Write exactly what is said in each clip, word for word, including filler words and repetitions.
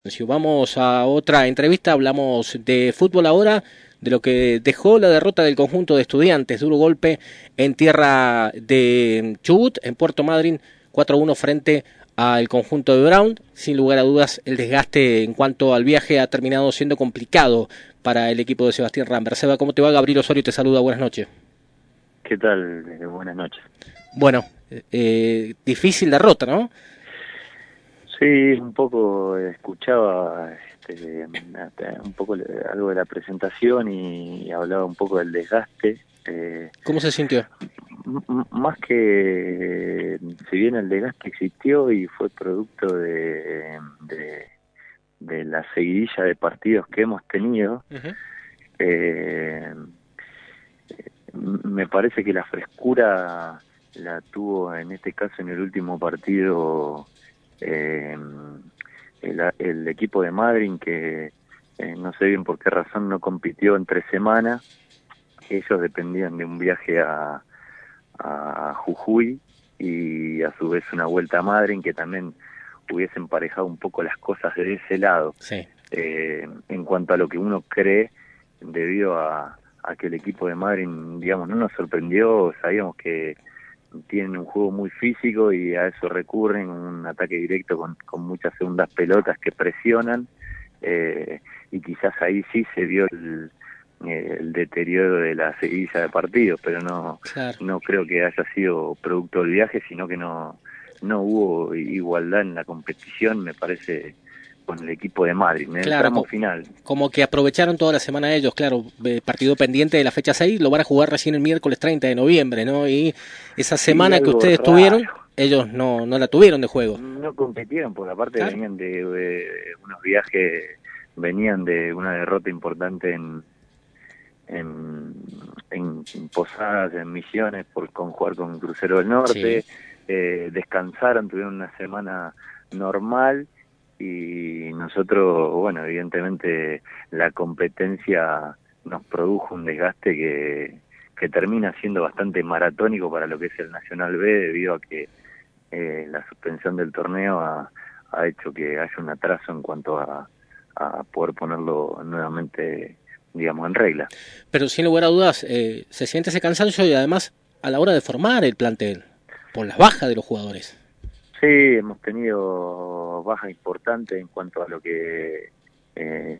Vamos a otra entrevista, hablamos de fútbol ahora, de lo que dejó la derrota del conjunto de Estudiantes, duro golpe en tierra de Chubut, en Puerto Madryn, cuatro a uno frente al conjunto de Brown. Sin lugar a dudas, el desgaste en cuanto al viaje ha terminado siendo complicado para el equipo de Sebastián Rambert. Seba, ¿cómo te va? Gabriel Osorio te saluda, buenas noches. ¿Qué tal? Eh, buenas noches. Bueno, eh, difícil derrota, ¿no? Sí, un poco escuchaba este, un poco algo de la presentación y hablaba un poco del desgaste. Eh, ¿Cómo se sintió? M- más que, si bien el desgaste existió y fue producto de, de, de la seguidilla de partidos que hemos tenido, Uh-huh. eh, me parece que la frescura la tuvo en este caso en el último partido eh, el, el equipo de Madryn, que eh, no sé bien por qué razón no compitió entre semanas. Ellos dependían de un viaje a, a Jujuy y a su vez una vuelta a Madryn, que también hubiese emparejado un poco las cosas de ese lado. Sí. Eh, en cuanto a lo que uno cree, debido a, a que el equipo de Madryn, digamos, no nos sorprendió. Sabíamos que tienen un juego muy físico y a eso recurren, un ataque directo con, con muchas segundas pelotas que presionan, eh, y quizás ahí sí se vio el, el deterioro de la seguidilla de partidos, pero no, Claro. no creo que haya sido producto del viaje, sino que no, no hubo igualdad en la competición, me parece, con el equipo de Madrid, en el Claro, tramo co- final. como que aprovecharon toda la semana ellos, claro, eh, partido pendiente de la fecha seis, lo van a jugar recién el miércoles treinta de noviembre, ¿no? Y esa Sí, semana que algo ustedes tuvieron, raro. ellos no, no la tuvieron de juego. No compitieron, porque aparte Claro. venían de, de unos viajes, venían de una derrota importante en, en, en Posadas, en Misiones, por con jugar con Crucero del Sí. Norte. Eh, descansaron, tuvieron una semana normal y nosotros, bueno, evidentemente la competencia nos produjo un desgaste que, que termina siendo bastante maratónico para lo que es el Nacional B, debido a que eh, la suspensión del torneo ha, ha hecho que haya un atraso en cuanto a, a poder ponerlo nuevamente, digamos, en regla. Pero sin lugar a dudas, eh, se siente ese cansancio y además a la hora de formar el plantel, por las bajas de los jugadores. Sí, hemos tenido bajas importantes en cuanto a lo que eh,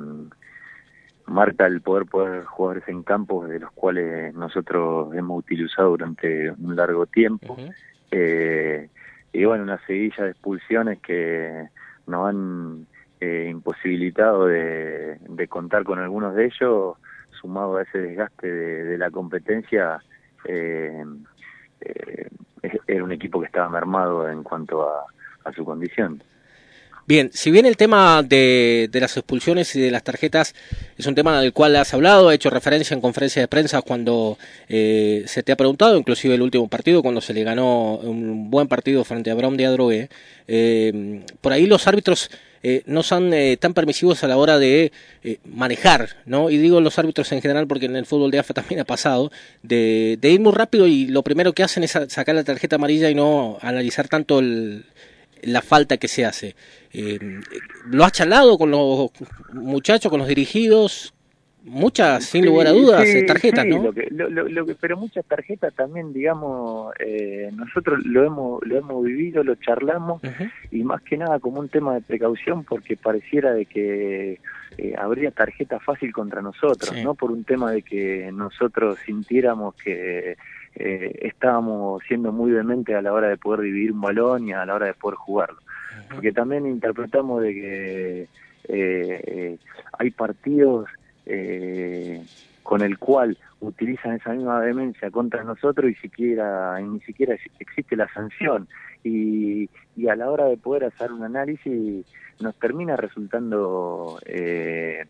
marca el poder poder jugadores en campos de los cuales nosotros hemos utilizado durante un largo tiempo. Uh-huh. Eh, y bueno, una seguilla de expulsiones que nos han eh, imposibilitado de, de contar con algunos de ellos, sumado a ese desgaste de, de la competencia. eh, eh, Era un equipo que estaba mermado en cuanto a, a su condición. Bien, si bien el tema de, de las expulsiones y de las tarjetas es un tema del cual has hablado, has hecho referencia en conferencias de prensa cuando eh, se te ha preguntado, inclusive el último partido, cuando se le ganó un buen partido frente a Brown de Adrogué, eh, por ahí los árbitros eh, no son eh, tan permisivos a la hora de eh, manejar, ¿no? Y digo los árbitros en general porque en el fútbol de A F A también ha pasado, de, de ir muy rápido y lo primero que hacen es sacar la tarjeta amarilla y no analizar tanto el la falta que se hace. Eh, ¿Lo has charlado con los muchachos, con los dirigidos? Muchas, sin lugar a Sí, dudas, sí, tarjetas, sí, ¿no? lo que, lo, lo, lo que, pero muchas tarjetas también, digamos, eh, nosotros lo hemos, lo hemos vivido, lo charlamos, Uh-huh. y más que nada como un tema de precaución, porque pareciera de que eh, habría tarjeta fácil contra nosotros, Sí. no por un tema de que nosotros sintiéramos que eh, estábamos siendo muy dementes a la hora de poder dividir un balón y a la hora de poder jugarlo, Uh-huh. porque también interpretamos de que eh, eh, hay partidos eh, con el cual utilizan esa misma vehemencia contra nosotros y siquiera y ni siquiera existe la sanción, y, y a la hora de poder hacer un análisis nos termina resultando eh,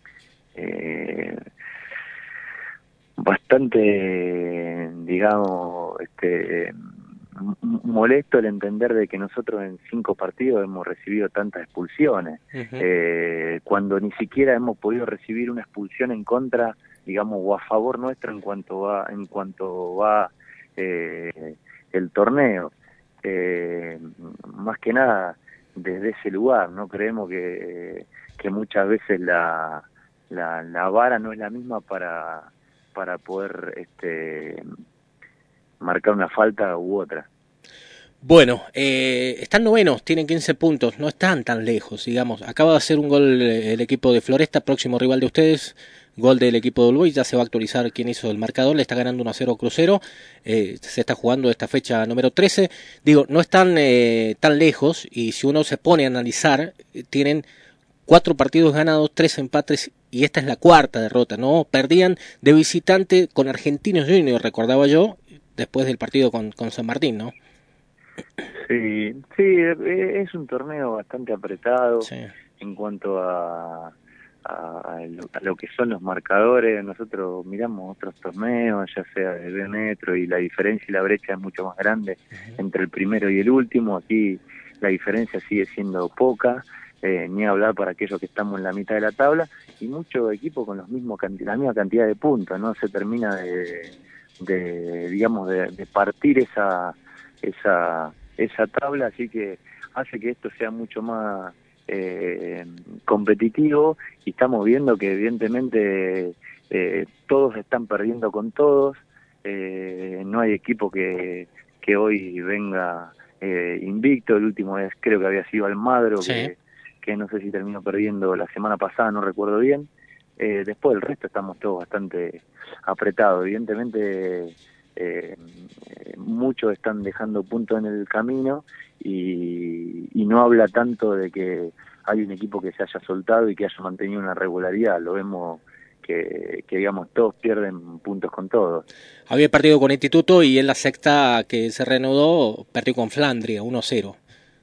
eh, bastante, digamos, este molesto el entender de que nosotros en cinco partidos hemos recibido tantas expulsiones, Uh-huh. eh, cuando ni siquiera hemos podido recibir una expulsión en contra, digamos, o a favor nuestro en cuanto va en cuanto va eh, el torneo. Eh, más que nada desde ese lugar, ¿no? Creemos que, que muchas veces la, la, la vara no es la misma para, para poder este, marcar una falta u otra. Bueno, eh, están novenos, tienen quince puntos, no están tan lejos, digamos. Acaba de hacer un gol el equipo de Floresta, próximo rival de ustedes, gol del equipo de Uruguay, ya se va a actualizar quién hizo el marcador, le está ganando uno a cero Crucero, eh, se está jugando esta fecha número trece. Digo, no están eh, tan lejos, y si uno se pone a analizar, eh, tienen cuatro partidos ganados, tres empates, y esta es la cuarta derrota, ¿no? Perdían de visitante con Argentinos Juniors, recordaba yo, después del partido con, con San Martín, ¿no? Sí, sí, es un torneo bastante apretado, sí, en cuanto a, a, a, lo, a lo que son los marcadores. Nosotros miramos otros torneos, ya sea de B Metro, y la diferencia y la brecha es mucho más grande uh-huh. entre el primero y el último. Aquí la diferencia sigue siendo poca, eh, ni hablar para aquellos que estamos en la mitad de la tabla, y muchos equipos con los mismos la misma cantidad de puntos. No se termina de, de digamos, de, de partir esa esa esa tabla, así que hace que esto sea mucho más eh, competitivo, y estamos viendo que evidentemente eh, todos están perdiendo con todos, eh, no hay equipo que, que hoy venga eh, invicto. El último es, creo que había sido Almagro, sí. que, que no sé si terminó perdiendo la semana pasada, no recuerdo bien. Eh, después del resto estamos todos bastante apretados, evidentemente. Eh, muchos están dejando puntos en el camino, y, y no habla tanto de que hay un equipo que se haya soltado y que haya mantenido una regularidad. Lo vemos que, que digamos, todos pierden puntos con todos. Había partido con Instituto, y en la sexta que se reanudó perdió con Flandria uno cero,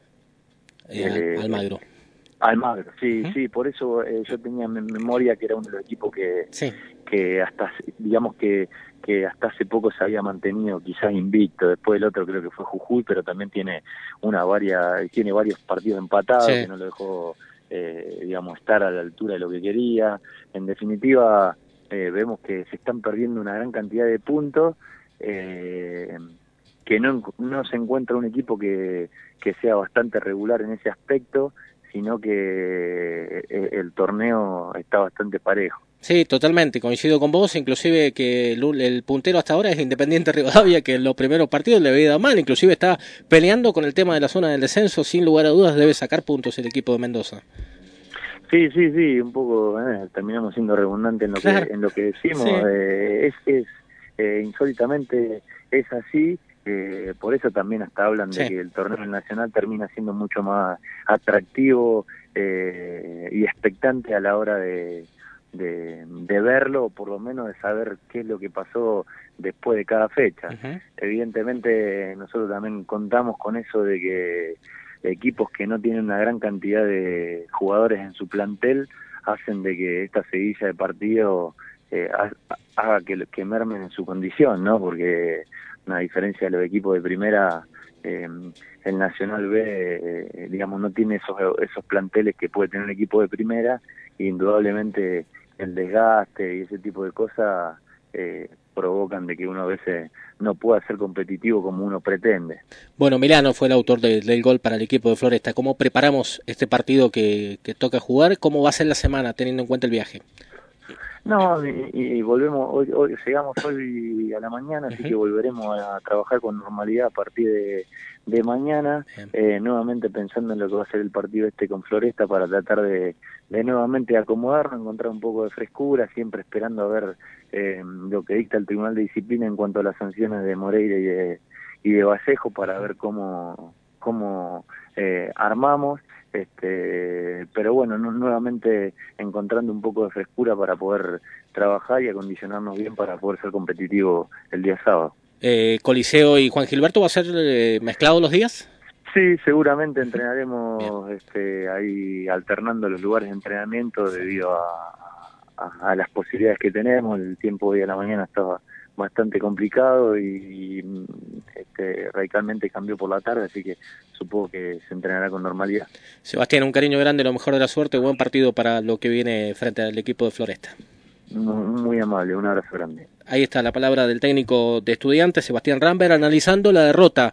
eh, eh, Almagro. Almagro, sí, uh-huh. sí, por eso eh, yo tenía en memoria que era uno de los equipos que, sí. que hasta, digamos que que hasta hace poco se había mantenido quizás invicto. Después el otro creo que fue Jujuy, pero también tiene una varia, tiene varios partidos empatados, sí. que no lo dejó, eh, digamos, estar a la altura de lo que quería. En definitiva, eh, vemos que se están perdiendo una gran cantidad de puntos, eh, que no, no se encuentra un equipo que, que sea bastante regular en ese aspecto, sino que el, el torneo está bastante parejo. Sí, totalmente, coincido con vos, inclusive que el, el puntero hasta ahora es Independiente Rivadavia, que en los primeros partidos le había ido mal, inclusive está peleando con el tema de la zona del descenso. Sin lugar a dudas debe sacar puntos el equipo de Mendoza. Sí, sí, sí, un poco eh, terminamos siendo redundantes en lo claro. que en lo que decimos. Sí. Eh, es es eh, insólitamente es así. Eh, por eso también hasta hablan sí. de que el torneo nacional termina siendo mucho más atractivo eh, y expectante a la hora de De, de verlo, o por lo menos de saber qué es lo que pasó después de cada fecha. Uh-huh. Evidentemente nosotros también contamos con eso de que equipos que no tienen una gran cantidad de jugadores en su plantel hacen de que esta seguilla de partidos eh, haga que, que mermen en su condición, ¿no? Porque a diferencia de los equipos de primera, eh, el Nacional B, eh, digamos, no tiene esos, esos planteles que puede tener un equipo de primera, e indudablemente el desgaste y ese tipo de cosas eh, provocan de que uno a veces no pueda ser competitivo como uno pretende. Bueno, Milano fue el autor de, del gol para el equipo de Floresta. ¿Cómo preparamos este partido que, que toca jugar? ¿Cómo va a ser la semana teniendo en cuenta el viaje? No, y, y volvemos, hoy, hoy llegamos hoy a la mañana, así uh-huh. que volveremos a trabajar con normalidad a partir de, de mañana, eh, nuevamente pensando en lo que va a ser el partido este con Floresta, para tratar de, de nuevamente acomodarnos, encontrar un poco de frescura, siempre esperando a ver eh, lo que dicta el Tribunal de Disciplina en cuanto a las sanciones de Moreira y de, y de Vallejo, para ver cómo, cómo eh, armamos. Este, pero bueno, no, nuevamente encontrando un poco de frescura para poder trabajar y acondicionarnos bien para poder ser competitivo el día sábado. Eh, ¿Coliseo y Juan Gilberto va a ser eh, mezclado los días? Sí, seguramente entrenaremos este, ahí alternando los lugares de entrenamiento debido a, a, a las posibilidades que tenemos. El tiempo hoy a la mañana estaba bastante complicado y, y este, radicalmente cambió por la tarde, así que supongo que se entrenará con normalidad. Sebastián, un cariño grande, lo mejor de la suerte, buen partido para lo que viene frente al equipo de Floresta. Muy amable, un abrazo grande. Ahí está la palabra del técnico de Estudiantes, Sebastián Rambert, analizando la derrota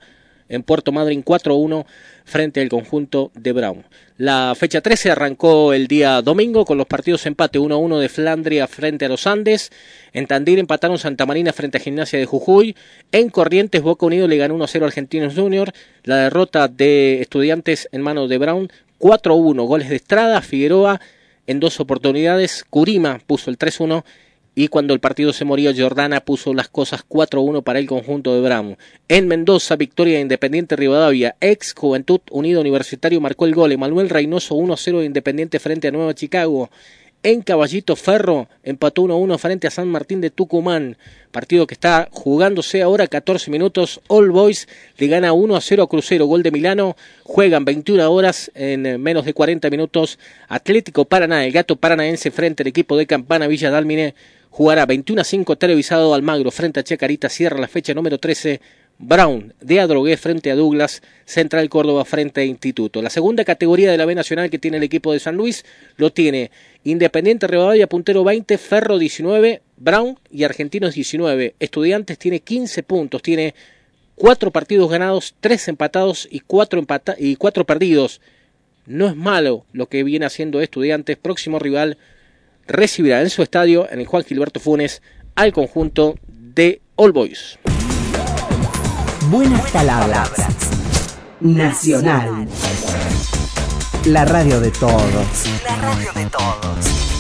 en Puerto Madryn cuatro a uno frente al conjunto de Brown. La fecha trece arrancó el día domingo con los partidos empate uno a uno de Flandria frente a los Andes. En Tandil empataron Santa Marina frente a Gimnasia de Jujuy. En Corrientes, Boca Unido le ganó uno a cero a Argentinos Junior. La derrota de Estudiantes en manos de Brown, cuatro a uno. Goles de Estrada, Figueroa en dos oportunidades. Curima puso el tres a uno. Y cuando el partido se moría, Jordana puso las cosas cuatro a uno para el conjunto de Brown. En Mendoza, victoria de Independiente Rivadavia. Ex Juventud Unido Universitario marcó el gol. Manuel Reynoso uno a cero de Independiente frente a Nueva Chicago. En Caballito Ferro empató uno a uno frente a San Martín de Tucumán. Partido que está jugándose ahora catorce minutos. All Boys le gana uno a cero a Crucero. Gol de Milano. Juegan veintiuna horas en menos de cuarenta minutos. Atlético Paraná, el Gato Paranaense frente al equipo de Campana Villa Dálmine. Jugará veintiuno a cinco televisado Almagro frente a Chacarita. Cierra la fecha número trece. Brown de Adrogué frente a Douglas. Central Córdoba frente a Instituto. La segunda categoría de la B Nacional que tiene el equipo de San Luis lo tiene Independiente Rivadavia, puntero veinte, Ferro diecinueve, Brown y Argentinos diecinueve. Estudiantes tiene quince puntos, tiene cuatro partidos ganados, tres empatados y cuatro, empata- y cuatro perdidos. No es malo lo que viene haciendo Estudiantes. Próximo rival recibirá en su estadio, en el Juan Gilberto Funes, al conjunto de All Boys. Buenas palabras. Nacional. La radio de todos. La radio de todos.